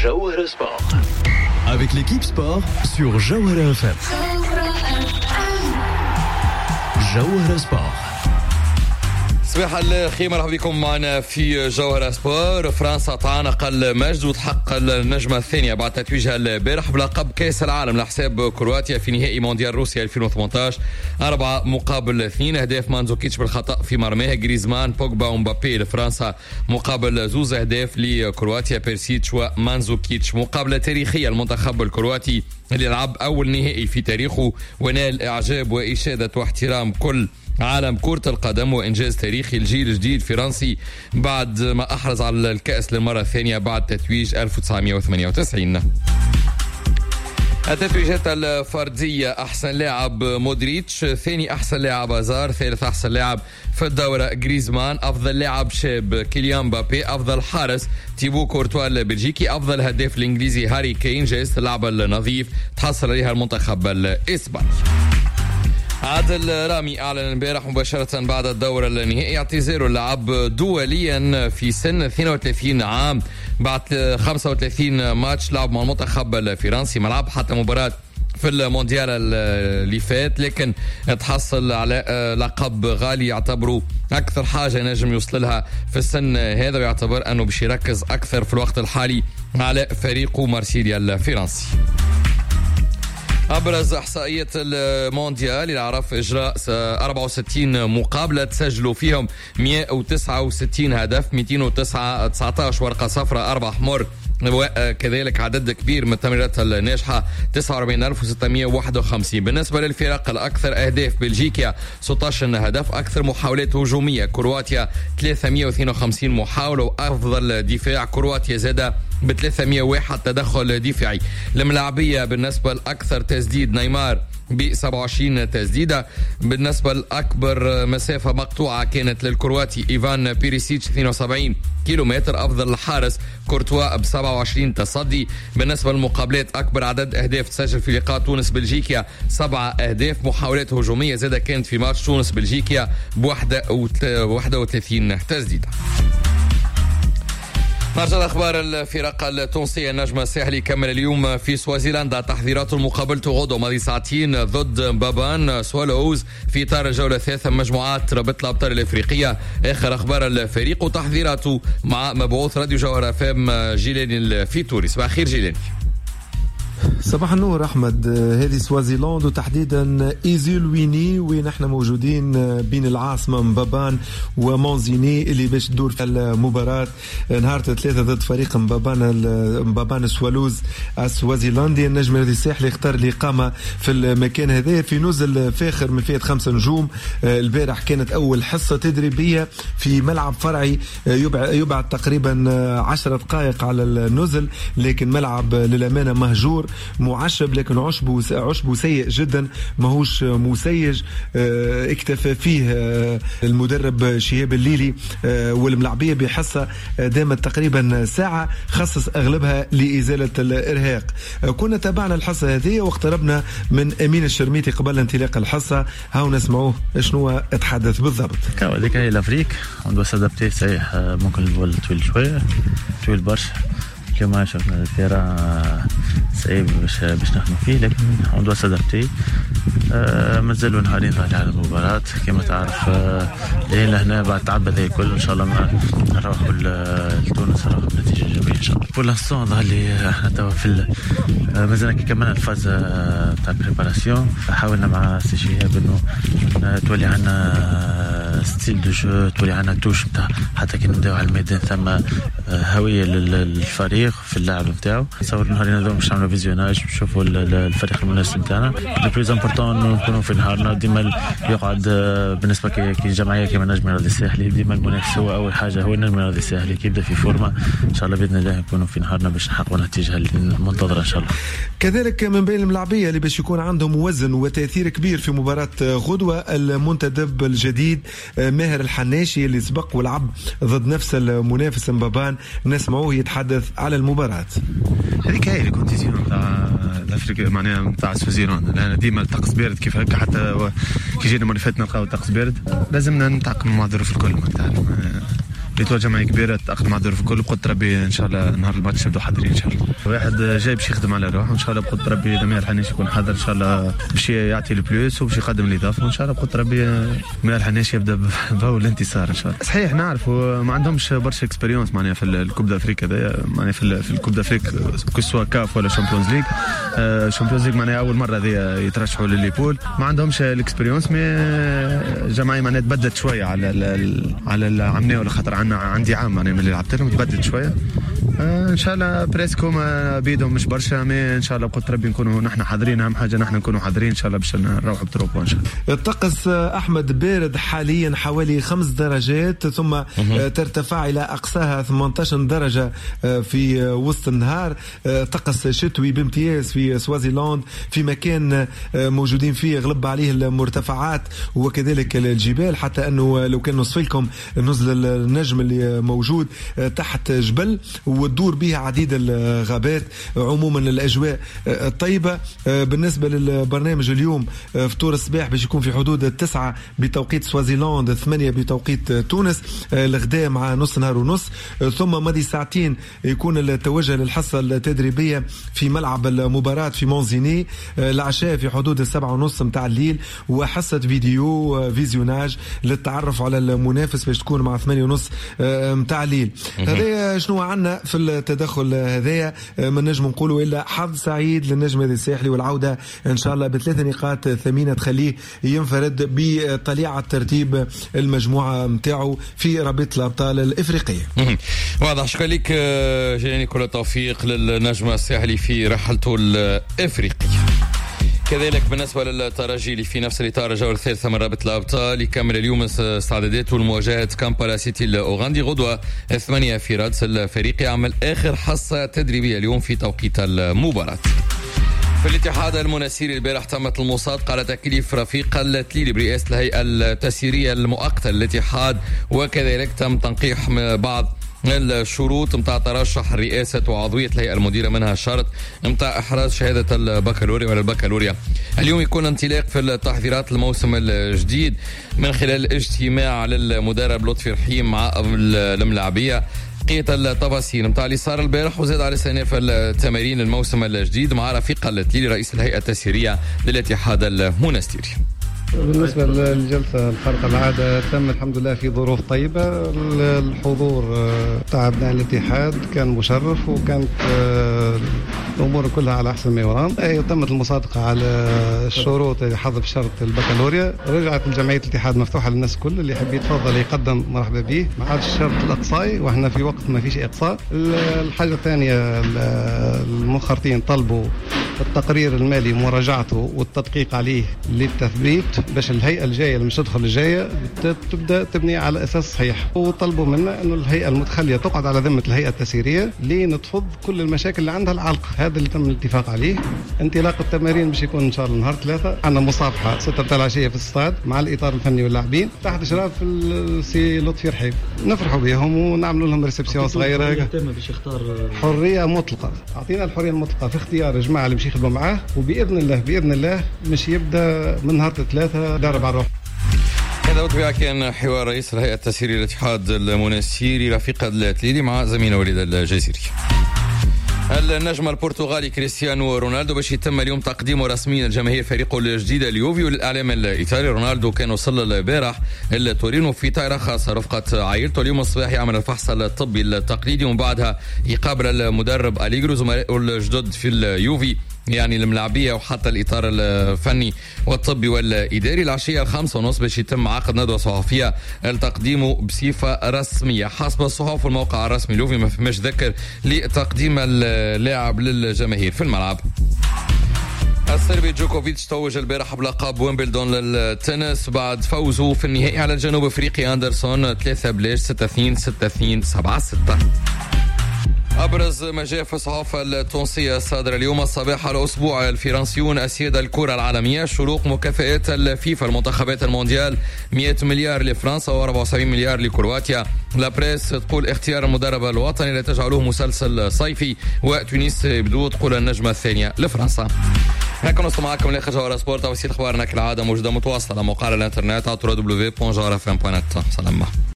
Jawhara Sport. Avec l'équipe sport sur Jawhara FM. Jawhara Sport. صباح الخير، مرحبا بكم معنا في جوهرة سبور. فرنسا تعانق المجد وتحقق النجمة الثانية بعد تتويجها البارح بلقب كأس العالم لحساب كرواتيا في نهائي مونديال روسيا 2018 4-2. أهداف مانزوكيتش بالخطأ في مرماها، جريزمان بوجبا ومبابي لفرنسا مقابل زوز أهداف لكرواتيا، بيرسيتش ومانزوكيتش. مقابلة تاريخية المنتخب الكرواتي اللي لعب أول نهائي في تاريخه ونال إعجاب وإشادة واحترام كل عالم كرة القدم، وإنجاز تاريخي الجيل الجديد فرنسي بعد ما أحرز على الكأس للمرة الثانية بعد تتويج 1998. التتويجات الفردية: أحسن لاعب مودريتش، ثاني أحسن لاعب هازارد، ثالث أحسن لاعب في الدورة جريزمان، أفضل لاعب شاب كيليان مبابي، أفضل حارس تيبو كورتوا البلجيكي، أفضل هداف الإنجليزي هاري كين. جائزة اللاعب النظيف تحصل عليها المنتخب الإسباني. عادل رامي أعلن البارح مباشرة بعد الدورة النهائي اعتزاله اللعب دوليا في سن 32 عام بعد 35 ماتش لعب مع المنتخب الفرنسي. ملعب حتى مباراة في المونديال اللي فات، لكن تحصل على لقب غالي يعتبره أكثر حاجة نجم يوصل لها في السن هذا، ويعتبر أنه باش يركز أكثر في الوقت الحالي على فريقه مارسيليا الفرنسي. أبرز إحصائية المونديال اللي عرف إجراء 64 مقابلة تسجلوا فيهم 169 هدف، 219 ورقة صفراء، 4 حمر، وكذلك عدد كبير من التمريرات الناجحة 49651. بالنسبة للفرق الأكثر أهداف: بلجيكا 16 هدف، أكثر محاولات هجومية كرواتيا 352 محاولة، وأفضل دفاع كرواتيا زاد ب 301 تدخل دفاعي. الملاعبية بالنسبة الأكثر تسديد نيمار ب 27 تسديدة. بالنسبة الأكبر مسافة مقطوعة كانت للكرواتي إيفان بيريسيتش 72 كيلومتر. أفضل الحارس كورتوا ب 27 تصدي. بالنسبة للمقابلات أكبر عدد أهداف تسجل في لقاء تونس بلجيكا 7 أهداف. محاولات هجومية زادة كانت في ماتش تونس بلجيكا ب 31 تسديدة. نرجع لأخبار الفرق التونسية. النجم الساحلي يكمل اليوم في سوازيلندا تحضيراته لمقابلته غدوة ماضي ساعتين ضد مبابان سوالوز في إطار الجولة الثالثة من مجموعات رابطة الأبطال الأفريقية. آخر أخبار الفريق وتحضيراته مع مبعوث راديو جوهرة فام جيلاني الفيتوري. صباح الخير جيلاني. صباح النور أحمد. هذه سوازيلاند وتحديدا إيزولويني وين احنا موجودين بين العاصمة مبابان ومونزيني اللي باش تدور في المباراة نهار 3 ضد فريق مبابان سوالوز السوازيلاندي. النجم الذي الساحلي اختار الإقامة في المكان هذا في نزل فاخر من فئة 5 نجوم. البارح كانت أول حصة تدريبية في ملعب فرعي يبعد تقريبا 10 دقائق على النزل، لكن ملعب للأمانة مهجور معشب، لكن عشبه سيء جدا، ماهوش مسيج. اكتفى فيه المدرب شهاب الليلي والملعبية بحصة دامت تقريبا ساعة، خصص أغلبها لإزالة الإرهاق. كنا تابعنا الحصة هذه واقتربنا من أمين الشرميتي قبل انطلاق الحصة. هاو نسمعوه شنو اتحدث بالضبط. هذيك هي الأفريق عنده سادبتي صحيح، ممكن البول طويل شوية، طويل برشا كما شفنا الفيرا صعيب باش نخدموا فيه، لكن عنده سادبتي. مازالوا نهارين ضايعين على المباراة كما تعرف. لين لهنا بعد تعب هذا الكل ان شاء الله ما نروحوا لتونس نروحوا بنتيجة ايجابية ان شاء الله. بور لانستون ظهر لي احنا توا في مازلنا كي كملنا الفاز تاع بريباراسيون. حاولنا مع سي شهاب انه تولي عندنا ستيل دو جو، تولي عندنا توش نتاع حتى كي نبداو على الميدان ثم هوية للفريق في اللعب نتاعو. نصور نهارين هذوما باش نعملوا فيزيوناج نشوفوا الفريق المنافس نتاعنا. لو بلوز امبورطون نكونوا في نهارنا. ديما يقعد بالنسبه كي جمعيه كما نجم الرياضي الساحلي، ديما المنافس هو اول حاجه، هو النجم الرياضي الساحلي كي يبدا في فورمه ان شاء الله باذن الله نكونوا في نهارنا باش نحققوا النتيجه المنتظره ان شاء الله. كذلك من بين الملاعبيه اللي باش يكون عندهم وزن وتاثير كبير في مباراه غدوه المنتدب الجديد ماهر الحناشي اللي سبق ولعب ضد نفس المنافس مبابان. نسمعوه يتحدث على المباراه. هذيك هي الكونتيزيون تاع الافريقيا معناها تاع سويسرلاند. لان ديما الطقس بارد كيف هكا، حتى كي جينا المره اللي فاتت نلقاو الطقس بارد، لازمنا نتعاقموا مع الظروف الكل. ما تعرف ليتوا جمعيه كبيره تاقلم مع الظروف الكل. بقدر ربي ان شاء الله نهار الماتش يبدو حاضرين ان شاء الله. واحد جاي باش يخدم على روحه وان شاء الله بقدر ربي دمير الحنيش يكون حاضر ان شاء الله باش يعطي البلوس وباش يقدم الاضافه وان شاء الله بقدر ربي دمير الحنيش يبدا بهو الانتصار ان شاء الله. صحيح نعرفوا ما عندهمش برشا اكسبيريونس معناها في الكوب دافريك هذايا معناها في الكوب دافريك كسوا كاف ولا شامبيونز ليج. شامبيونز ليج معناها اول مره هذيا يترشحوا لليبول ما عندهمش الاكسبيريونس. مي جماعيه معناها تبدلت شويه على العمنيه ولا خاطر عندي عام معناها من اللي لعبت لهم تبدلت شويه. ان شاء الله بريسكو بيدهم مش برشا مي ان شاء الله بقدر ربي نكونوا نحن حاضرين. اهم حاجه نحن نكونوا حاضرين ان شاء الله باش نروحوا بتروبو ان شاء الله. الطقس احمد بارد حاليا حوالي 5 درجات ثم ترتفع الى اقصاها 18 درجه في وسط النهار. طقس شتوي بامتياز في سوازيلاند في مكان موجودين فيه غلب عليه المرتفعات وكذلك الجبال حتى انه لو كان نوصف لكم نزل النجم اللي موجود تحت جبل وتدور بها عديد الغابات. عموما الاجواء طيبه. بالنسبه للبرنامج اليوم فطور الصباح باش يكون في حدود 9 بتوقيت سوازيلاند 8 بتوقيت تونس. الغداء مع نص نهار ونص ثم مضي ساعتين يكون التوجه للحصه التدريبيه في ملعب المباراه في مونزيني. العشاء في حدود 7:30 متاع الليل وحصه فيزيوناج للتعرف على المنافس باش تكون مع 8:30 متاع الليل. هذا شنو عندنا في التدخل هذايا. ما نجم نقولوا الا حظ سعيد للنجم هذا الساحلي والعوده ان شاء الله ب3 نقاط ثمينه تخليه ينفرد بطليعه ترتيب المجموعه نتاعو في رابطه الابطال الافريقيه. واضح. شكرا لك جيلاني. كل التوفيق للنجم الساحلي في رحلته الافريقيه. كذلك بالنسبة للترجي اللي في نفس الإطار الجولة الثالثة من رابطة الأبطال يكمل اليوم استعداداته لمواجهة كامبالا سيتي الأوغندي غدوة 8 في رادس. الفريق يعمل آخر حصة تدريبية اليوم في توقيت المباراة. في الاتحاد المناسيري البارح تمت المصادقة على تكليف رفيق التليلي برئاسة الهيئة التسييرية المؤقتة للاتحاد وكذلك تم تنقيح بعض الشروط متاع ترشح رئاسة وعضوية الهيئة المديرة منها الشرط متاع إحراز شهادة البكالوريا ولا البكالوريا. اليوم يكون انطلاق في التحضيرات الموسم الجديد من خلال اجتماع للمدرب لطفي رحيم مع الملاعبية. بقية التفاصيل متاع اللي صار البارح وزاد على استئناف التمارين الموسم الجديد مع رفيق التليلي رئيس الهيئة التسييرية للاتحاد المنستيري. بالنسبة للجلسة الخارقة العادة تم الحمد لله في ظروف طيبة. الحضور تاع أبناء الاتحاد كان مشرف وكانت الأمور كلها على أحسن ما يرام. تمت المصادقة على الشروط حظر شرط البكالوريا. رجعت الجمعية الاتحاد مفتوحة للناس كل اللي يحب يتفضل يقدم مرحبا به. ما عادش الشرط الإقصائي وإحنا في وقت ما فيش إقصاء. الحاجة الثانية المنخرطين طلبوا التقرير المالي مراجعته والتدقيق عليه للتثبيت باش الهيئة الجاية اللي مش تدخل الجاية تبدأ تبني على أساس صحيح. وطلبوا منا أنه الهيئة المتخلية تقعد على ذمة الهيئة التسييرية لنتفض كل المشاكل اللي عندها العلق. هذا اللي تم الاتفاق عليه. انطلاق التمارين باش يكون إن شاء الله نهار 3. عندنا مصافحة 6 متاع العشية في الاستاد مع الإطار الفني واللاعبين تحت إشراف السي لطفي رحيم. نفرحوا بهم ونعملوا لهم ريسبسيون صغيرة. حرية مطلقة. أعطينا الحرية المطلقة في اختيار الجماعة اللي مش يخدموا معاه وبإذن الله مش يبدأ من نهار 3 دارب على الروح. هذا وطبيعة كان حوار رئيس الهيئة التسييرية للاتحاد المناسيري رفيق التليلي مع زميلنا وليد الجزيري. النجم البرتغالي كريستيانو رونالدو باش يتم اليوم تقديمه رسميا لجماهير فريقه الجديد اليوفي وللإعلام الإيطالي. رونالدو كان وصل البارح التورينو في طائرة خاصة رفقة عائلته. اليوم الصباح يعمل الفحص الطبي التقليدي ومن بعدها يقابل المدرب أليجرو زملائه الجدد في اليوفي يعني الملاعبية وحتى الإطار الفني والطبي والإداري. العشية 5:30 باش يتم عقد ندوة صحفية لتقديمه بصفة رسمية. حسب الصحف والموقع الرسمي اليوفي ما فماش ذكر لتقديم اللاعب للجماهير في الملعب. السربي جوكوفيتش توج البارح بلقب ويمبلدون للتنس بعد فوزه في النهائي على الجنوب افريقي اندرسون 3 6-2 6-2 7-6. أبرز ما جاء في الصحافة التونسية الصادرة اليوم الصباح على أسبوع الفرنسيون أسياد الكرة العالمية. شروق مكافآت الفيفا المنتخبات المونديال 100 مليار لفرنسا و74 مليار لكرواتيا. لا بريس تقول اختيار المدرب الوطني لا تجعله مسلسل صيفي. وتونس بدو تقول النجمة الثانية لفرنسا. هكذا نوصل معكم لآخر جوهرة سبورت. توصيل أخبارنا كالعادة موجودة متواصلة على موقعنا الانترنت على www.jawharafm.net. سلام.